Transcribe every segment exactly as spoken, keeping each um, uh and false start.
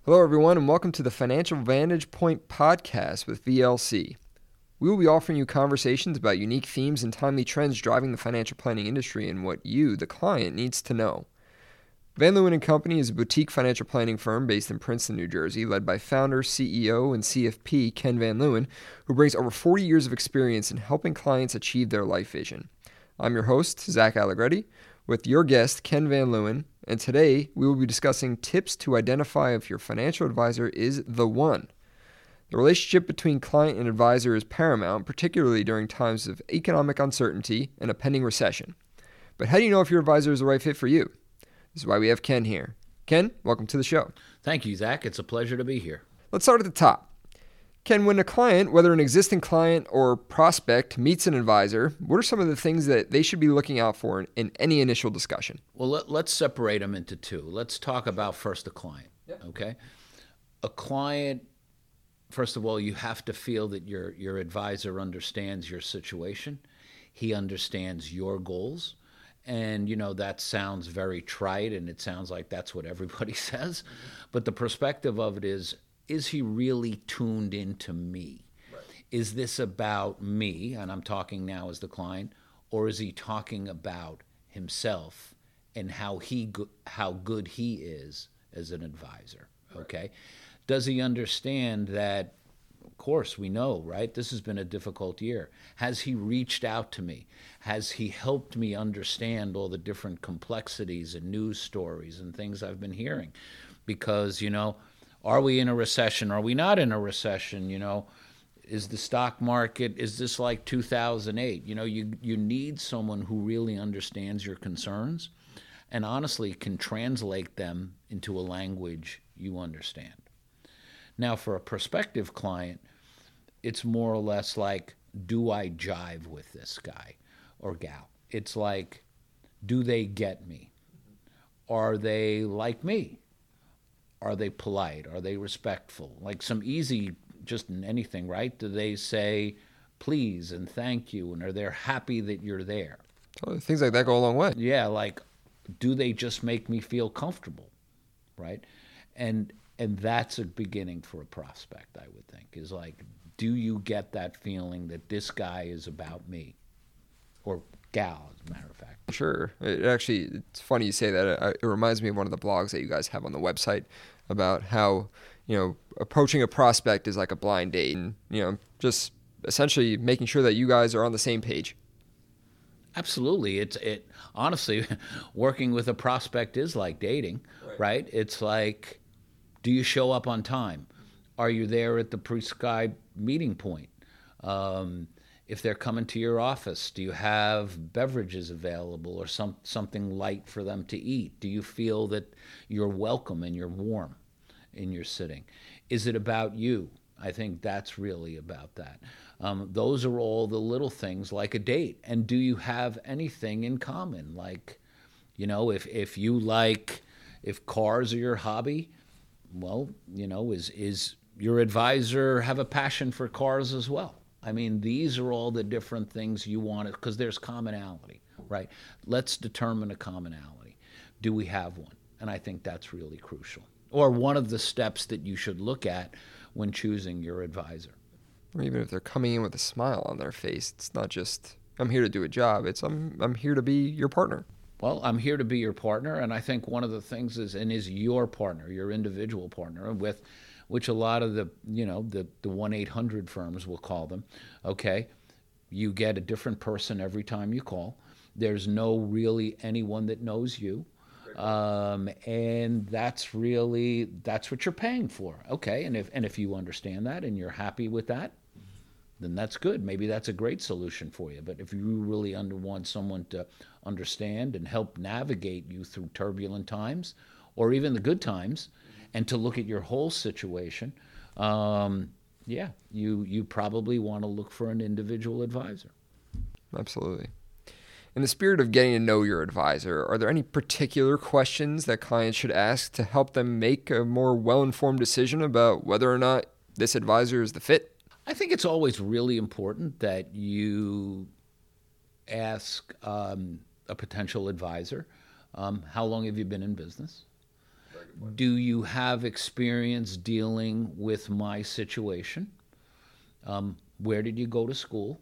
Hello, everyone, and welcome to the Financial Vantage Point podcast with V L C. We will be offering you conversations about unique themes and timely trends driving the financial planning industry and what you, the client, needs to know. Van Leeuwen and Company is a boutique financial planning firm based in Princeton, New Jersey, led by founder, C E O, and C F P Ken Van Leeuwen, who brings over forty years of experience in helping clients achieve their life vision. I'm your host, Zach Allegretti, with your guest, Ken Van Leeuwen, and today we will be discussing tips to identify if your financial advisor is the one. The relationship between client and advisor is paramount, particularly during times of economic uncertainty and a pending recession. But how do you know if your advisor is the right fit for you? This is why we have Ken here. Ken, welcome to the show. Thank you, Zach. It's a pleasure to be here. Let's start at the top. Ken, when a client, whether an existing client or prospect, meets an advisor, what are some of the things that they should be looking out for in, in any initial discussion? Well, let, let's separate them into two. Let's talk about first a client, yep. okay? A client, first of all, you have to feel that your, your advisor understands your situation. He understands your goals. And, you know, that sounds very trite, and it sounds like that's what everybody says. Mm-hmm. But the perspective of it is, is he really tuned into me? Right. Is this about me, and I'm talking now as the client, or is he talking about himself and how he go- how good he is as an advisor? Right. Okay? Does he understand that, of course, we know, right? This has been a difficult year. Has he reached out to me? Has he helped me understand all the different complexities and news stories and things I've been hearing? Because, you know, are we in a recession? Are we not in a recession? You know, is the stock market, is this like two thousand eight? You know, you, you need someone who really understands your concerns and honestly can translate them into a language you understand. Now, for a prospective client, it's more or less like, do I jive with this guy or gal? It's like, do they get me? Are they like me? Are they polite? Are they respectful? Like some easy, just in anything, right? Do they say please and thank you, and are they happy that you're there? Oh, things like that go a long way. Yeah, like, do they just make me feel comfortable, right? And and that's a beginning for a prospect, I would think, is like, do you get that feeling that this guy is about me? Or gal, as a matter of fact. Sure. It actually, it's funny you say that. It reminds me of one of the blogs that you guys have on the website about how, you know, approaching a prospect is like a blind date, and, you know, just essentially making sure that you guys are on the same page. Absolutely. It's it honestly, working with a prospect is like dating, right? right? It's like, do you show up on time? Are you there at the prescribed meeting point? Um, if they're coming to your office, do you have beverages available or some something light for them to eat? Do you feel that you're welcome and you're warm in your sitting? Is it about you? I think that's really about that. Um, those are all the little things like a date. And do you have anything in common? Like, you know, if, if you like, if cars are your hobby, well, you know, is is your advisor have a passion for cars as well? I mean, these are all the different things you want, because there's commonality, right? Let's determine a commonality. Do we have one? And I think that's really crucial. Or one of the steps that you should look at when choosing your advisor. Or even if they're coming in with a smile on their face, it's not just, I'm here to do a job. It's, I'm I'm here to be your partner. Well, I'm here to be your partner, and I think one of the things is, and is your partner, your individual partner, with which a lot of the, you know, the, the one eight hundred firms will call them, okay? You get a different person every time you call. There's no really anyone that knows you. Um, and that's really, that's what you're paying for, okay? And if and if you understand that and you're happy with that, then that's good. Maybe that's a great solution for you. But if you really under, want someone to understand and help navigate you through turbulent times, or even the good times, and to look at your whole situation, um, yeah, you you probably want to look for an individual advisor. Absolutely. In the spirit of getting to know your advisor, are there any particular questions that clients should ask to help them make a more well-informed decision about whether or not this advisor is the fit? I think it's always really important that you ask um, a potential advisor, um, how long have you been in business? Do you have experience dealing with my situation? Um, where did you go to school?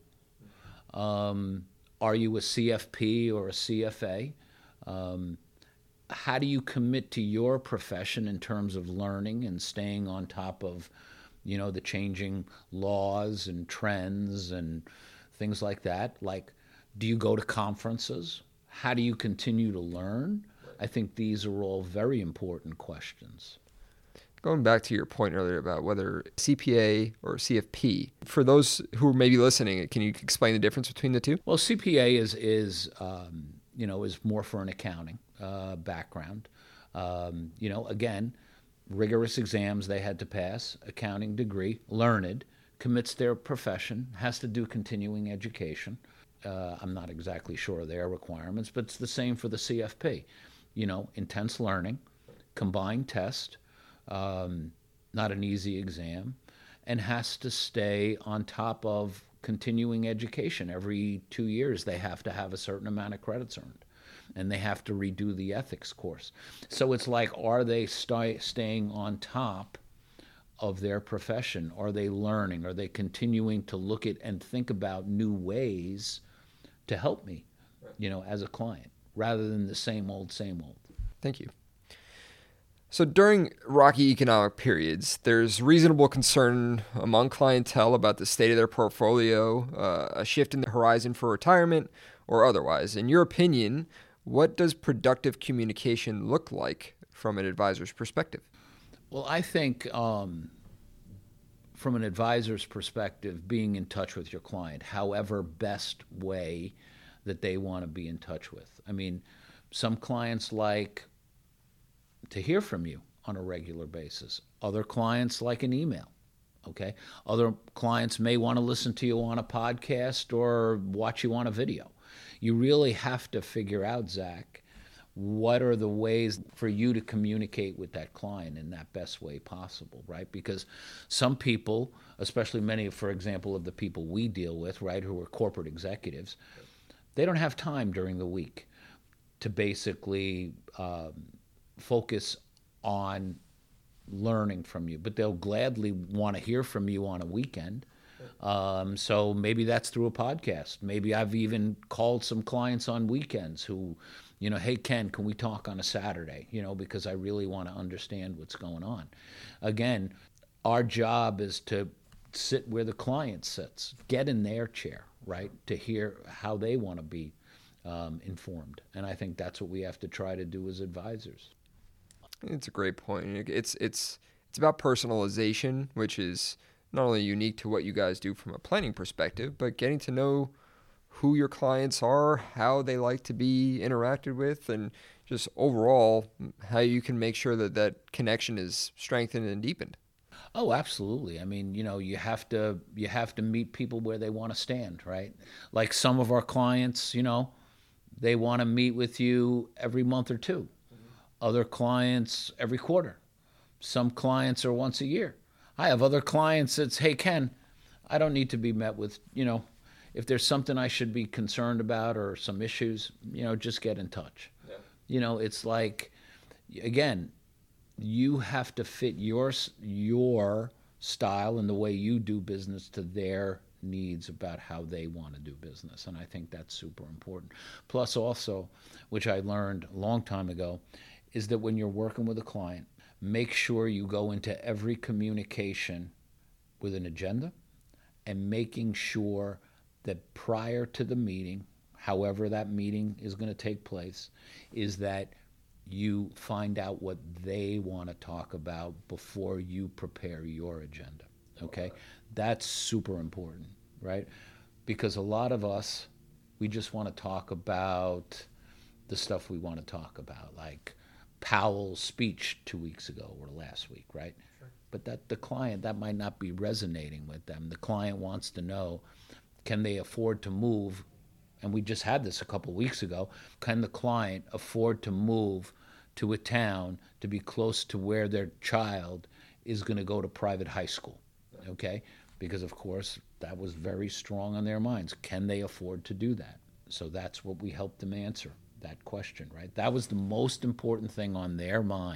Um, are you a C F P or a C F A? Um, how do you commit to your profession in terms of learning and staying on top of, you know, the changing laws and trends and things like that? Like, do you go to conferences? How do you continue to learn? I think these are all very important questions. Going back to your point earlier about whether C P A or C F P, for those who may be listening, can you explain the difference between the two? Well, C P A is is um, you know is more for an accounting uh, background. Um, you know, again, rigorous exams they had to pass, accounting degree, learned, commits their profession, has to do continuing education. Uh, I'm not exactly sure of their requirements, but it's the same for the C F P. You know, intense learning, combined test, um, not an easy exam, and has to stay on top of continuing education. Every two years they have to have a certain amount of credits earned, and they have to redo the ethics course. So it's like, are they st- staying on top of their profession? Are they learning? Are they continuing to look at and think about new ways to help me, you know, as a client, rather than the same old, same old? Thank you. So during rocky economic periods, there's reasonable concern among clientele about the state of their portfolio, uh, a shift in the horizon for retirement, or otherwise. In your opinion, what does productive communication look like from an advisor's perspective? Well, I think um, from an advisor's perspective, being in touch with your client, however best way that they want to be in touch with. I mean, some clients like to hear from you on a regular basis. Other clients like an email, okay? Other clients may want to listen to you on a podcast or watch you on a video. You really have to figure out, Zach, what are the ways for you to communicate with that client in that best way possible, right? Because some people, especially many, for example, of the people we deal with, right, who are corporate executives, they don't have time during the week to basically um, focus on learning from you, but they'll gladly want to hear from you on a weekend. Um, so maybe that's through a podcast. Maybe I've even called some clients on weekends who, you know, hey, Ken, can we talk on a Saturday? You know, because I really want to understand what's going on. Again, our job is to sit where the client sits, get in their chair, right, to hear how they want to be um, informed. And I think that's what we have to try to do as advisors. It's a great point. It's it's it's about personalization, which is not only unique to what you guys do from a planning perspective, but getting to know who your clients are, how they like to be interacted with, and just overall how you can make sure that that connection is strengthened and deepened. Oh, absolutely. I mean, you know, you have to you have to meet people where they want to stand, right? Like some of our clients, you know, they want to meet with you every month or two. Other clients every quarter. Some clients are once a year. I have other clients that's, hey, Ken, I don't need to be met with, you know, if there's something I should be concerned about or some issues, you know, just get in touch. Yeah. You know, it's like, again, you have to fit your your style and the way you do business to their needs about how they want to do business. And I think that's super important. Plus also, which I learned a long time ago, is that when you're working with a client, make sure you go into every communication with an agenda and making sure that prior to the meeting, however that meeting is going to take place, is that you find out what they want to talk about before you prepare your agenda, okay? okay? That's super important, right? Because a lot of us, we just want to talk about the stuff we want to talk about, like Powell's speech two weeks ago or last week, right? Sure. But that the client, that might not be resonating with them. The client wants to know, can they afford to move? And we just had this a couple of weeks ago. Can the client afford to move to a town to be close to where their child is going to go to private high school? Okay? Because, of course, that was very strong on their minds. Can they afford to do that? So that's what we helped them answer, that question, right? That was the most important thing on their mind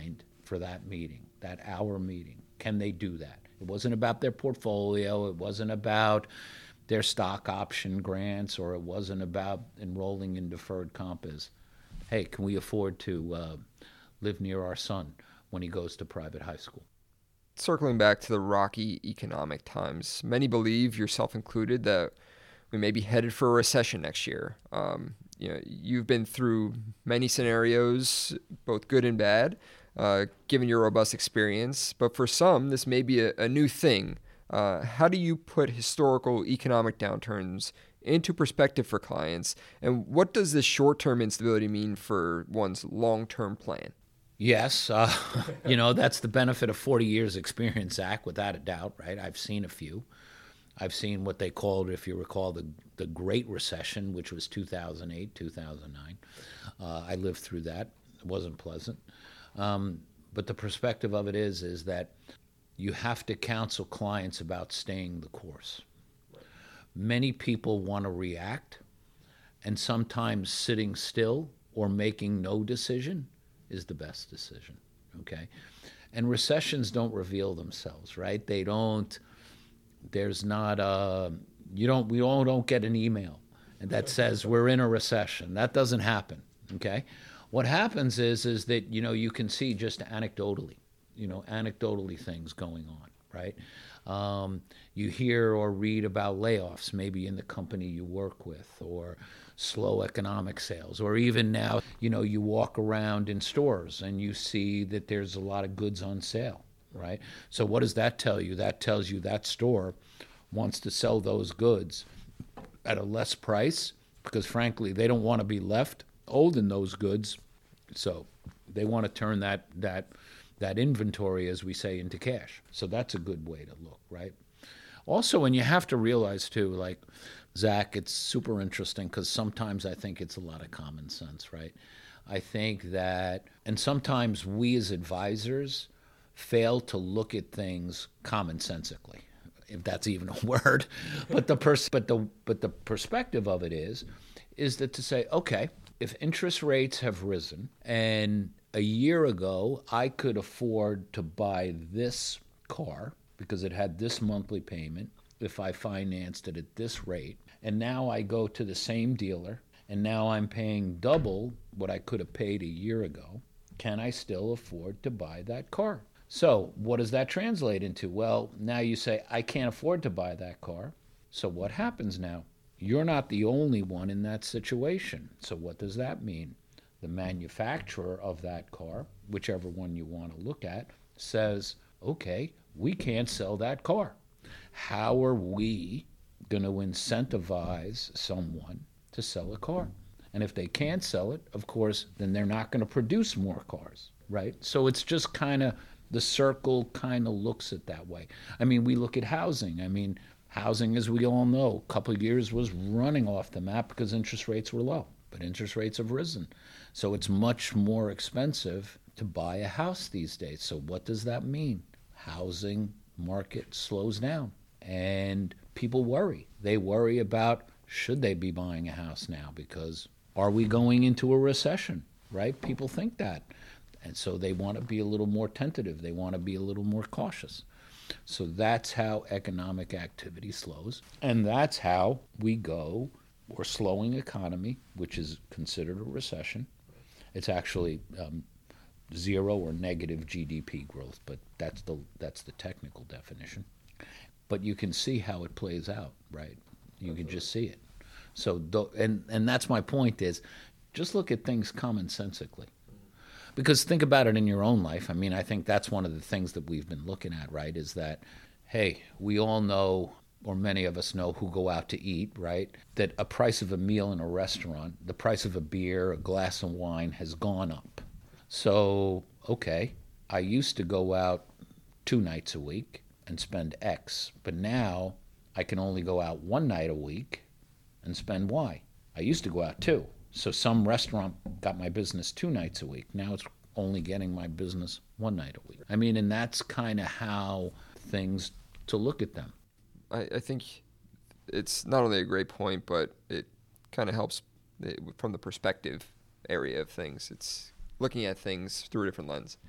for that meeting, that hour meeting? Can they do that? It wasn't about their portfolio. It wasn't about their stock option grants, or it wasn't about enrolling in deferred comp. Is, hey, can we afford to uh, live near our son when he goes to private high school? Circling back to the rocky economic times, many believe, yourself included, that we may be headed for a recession next year. Um, you know, you've been through many scenarios, both good and bad, uh, given your robust experience. But for some, this may be a, a new thing. Uh, how do you put historical economic downturns into perspective for clients? And what does this short-term instability mean for one's long-term plan? Yes, uh, you know, that's the benefit of forty years experience, Zach, without a doubt, right? I've seen a few. I've seen what they called, if you recall, the, the Great Recession, which was two thousand eight, two thousand nine. Uh, I lived through that. It wasn't pleasant. Um, but the perspective of it is, is that you have to counsel clients about staying the course. Many people want to react, and sometimes sitting still or making no decision is the best decision, okay? And recessions don't reveal themselves, right? They don't, there's not a, you don't, we all don't get an email that says we're in a recession. That doesn't happen, okay? What happens is, is that, you know, you can see just anecdotally, you know, anecdotally things going on, right? Um, you hear or read about layoffs, maybe in the company you work with, or slow economic sales, or even now, you know, you walk around in stores and you see that there's a lot of goods on sale, right? So what does that tell you? That tells you that store wants to sell those goods at a less price because, frankly, they don't want to be left holding those goods. So they want to turn that that that inventory, as we say, into cash. So that's a good way to look, right? Also, and you have to realize, too, like, Zach, it's super interesting because sometimes I think it's a lot of common sense, right? I think that, and sometimes we as advisors fail to look at things commonsensically, if that's even a word. But the pers- but the but the perspective of it is, is that to say, okay, if interest rates have risen and a year ago I could afford to buy this car because it had this monthly payment if I financed it at this rate, and now I go to the same dealer and now I'm paying double what I could have paid a year ago, can I still afford to buy that car? So what does that translate into? Well, now you say, I can't afford to buy that car. So what happens now? You're not the only one in that situation. So what does that mean? The manufacturer of that car, whichever one you want to look at, says, okay, we can't sell that car. How are we going to incentivize someone to sell a car? And if they can't sell it, of course, then they're not going to produce more cars, right? So it's just kind of, the circle kind of looks at that way. I mean, we look at housing. I mean, housing, as we all know, a couple of years was running off the map because interest rates were low, but interest rates have risen. So it's much more expensive to buy a house these days. So what does that mean? Housing market slows down and people worry. They worry about, should they be buying a house now? Because are we going into a recession, right? People think that. And so they want to be a little more tentative. They want to be a little more cautious. So that's how economic activity slows. And that's how we go, or slowing economy, which is considered a recession. It's actually um, zero or negative G D P growth, but that's the that's the technical definition. But you can see how it plays out, right? You can just see it. So, and and that's my point is, just look at things commonsensically. Because think about it in your own life. I mean, I think that's one of the things that we've been looking at, right, is that, hey, we all know, or many of us know who go out to eat, right, that a price of a meal in a restaurant, the price of a beer, a glass of wine has gone up. So, okay, I used to go out two nights a week and spend X, but now I can only go out one night a week and spend Y. I used to go out two. So some restaurant got my business two nights a week. Now it's only getting my business one night a week. I mean, and that's kind of how things, to look at them. I, I think it's not only a great point, but it kind of helps it, from the perspective area of things. It's looking at things through a different lens.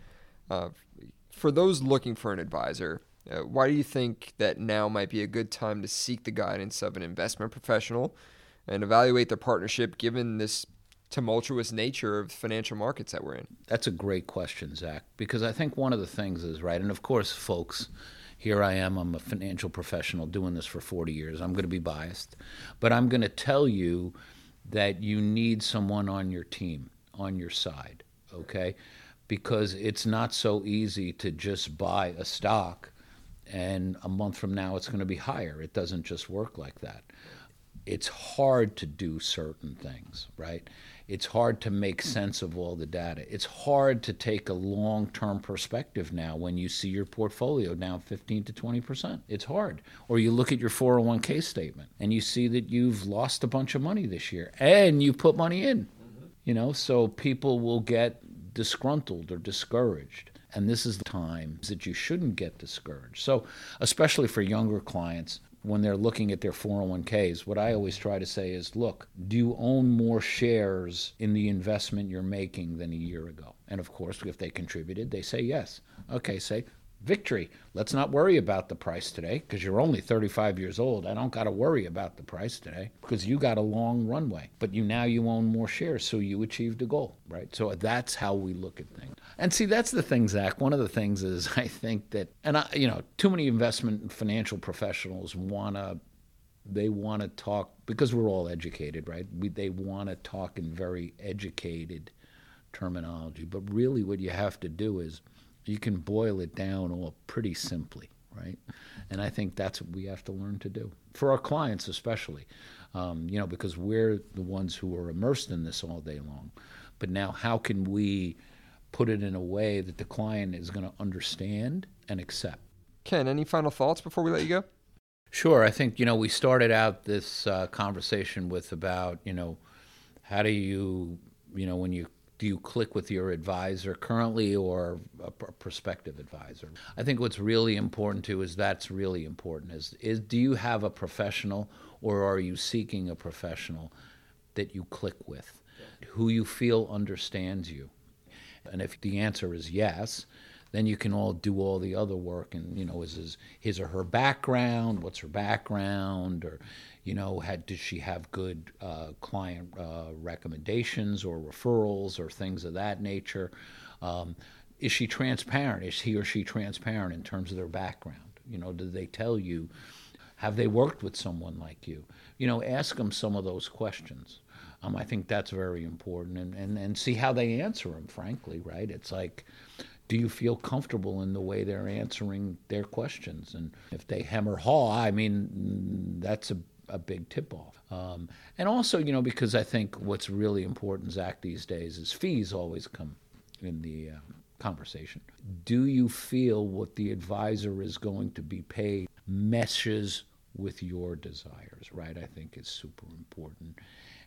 Uh, for those looking for an advisor, uh, why do you think that now might be a good time to seek the guidance of an investment professional and evaluate their partnership given this tumultuous nature of financial markets that we're in? That's a great question, Zach, because I think one of the things is, right, and of course, folks, here I am, I'm a financial professional doing this for forty years. I'm going to be biased, but I'm going to tell you that you need someone on your team, on your side, okay? Because it's not so easy to just buy a stock and a month from now it's going to be higher. It doesn't just work like that. It's hard to do certain things, right? It's hard to make sense of all the data. It's hard to take a long-term perspective now when you see your portfolio down fifteen to twenty percent. It's hard. Or you look at your four oh one k statement and you see that you've lost a bunch of money this year and you put money in. Mm-hmm. You know, so people will get disgruntled or discouraged. And this is the time that you shouldn't get discouraged. So especially for younger clients, when they're looking at their four oh one k's, what I always try to say is, look, do you own more shares in the investment you're making than a year ago? And of course, if they contributed, they say yes. Okay, say, victory. Let's not worry about the price today because you're only thirty-five years old. I don't got to worry about the price today because you got a long runway. But you now you own more shares, so you achieved a goal, right? So that's how we look at things. And see, that's the thing, Zach. One of the things is I think that, and I, you know, too many investment and financial professionals want to, they want to talk, because we're all educated, right? We, they want to talk in very educated terminology. But really what you have to do is you can boil it down all pretty simply, right? And I think that's what we have to learn to do, for our clients especially, um, you know, because we're the ones who are immersed in this all day long. But now how can we put it in a way that the client is going to understand and accept? Ken, any final thoughts before we let you go? Sure. I think, you know, we started out this uh, conversation with about, you know, how do you, you know, when you do you click with your advisor currently or a prospective advisor? I think what's really important too is that's really important is, is do you have a professional or are you seeking a professional that you click with, who you feel understands you? And if the answer is yes, then you can all do all the other work. And, you know, is his, his or her background, what's her background, or, you know, had, does she have good uh, client uh, recommendations or referrals or things of that nature? Um, is she transparent? Is he or she transparent in terms of their background? You know, do they tell you, have they worked with someone like you? You know, ask them some of those questions. Um, I think that's very important, and, and, and see how they answer them, frankly, right? It's like, do you feel comfortable in the way they're answering their questions? And if they hem or haw, I mean, that's a, a big tip-off. Um, and also, you know, because I think what's really important, Zach, these days is fees always come in the uh, conversation. Do you feel what the advisor is going to be paid meshes with your desires, right? I think is super important.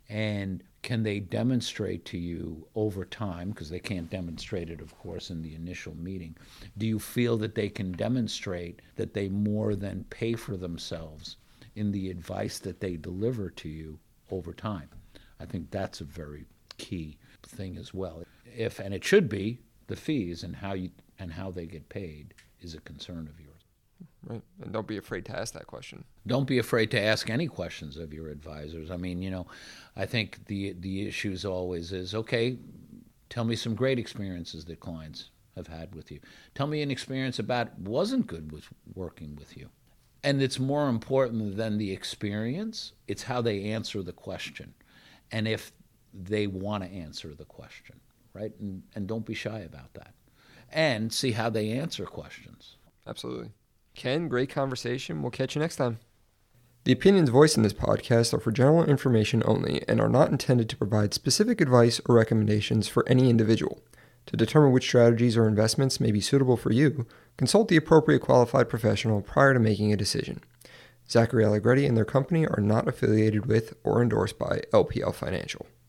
And can they demonstrate to you over time, because they can't demonstrate it, of course, in the initial meeting, do you feel that they can demonstrate that they more than pay for themselves in the advice that they deliver to you over time? I think that's a very key thing as well. If, and it should be, the fees and how you and how they get paid is a concern of yours. Right. And don't be afraid to ask that question. Don't be afraid to ask any questions of your advisors. I mean, you know, I think the the issue always is, okay, tell me some great experiences that clients have had with you. Tell me an experience about wasn't good with working with you. And it's more important than the experience. It's how they answer the question. And if they want to answer the question, right? And, and don't be shy about that. And see how they answer questions. Absolutely. Ken, great conversation. We'll catch you next time. The opinions voiced in this podcast are for general information only and are not intended to provide specific advice or recommendations for any individual. To determine which strategies or investments may be suitable for you, consult the appropriate qualified professional prior to making a decision. Zachary Allegretti and their company are not affiliated with or endorsed by L P L Financial.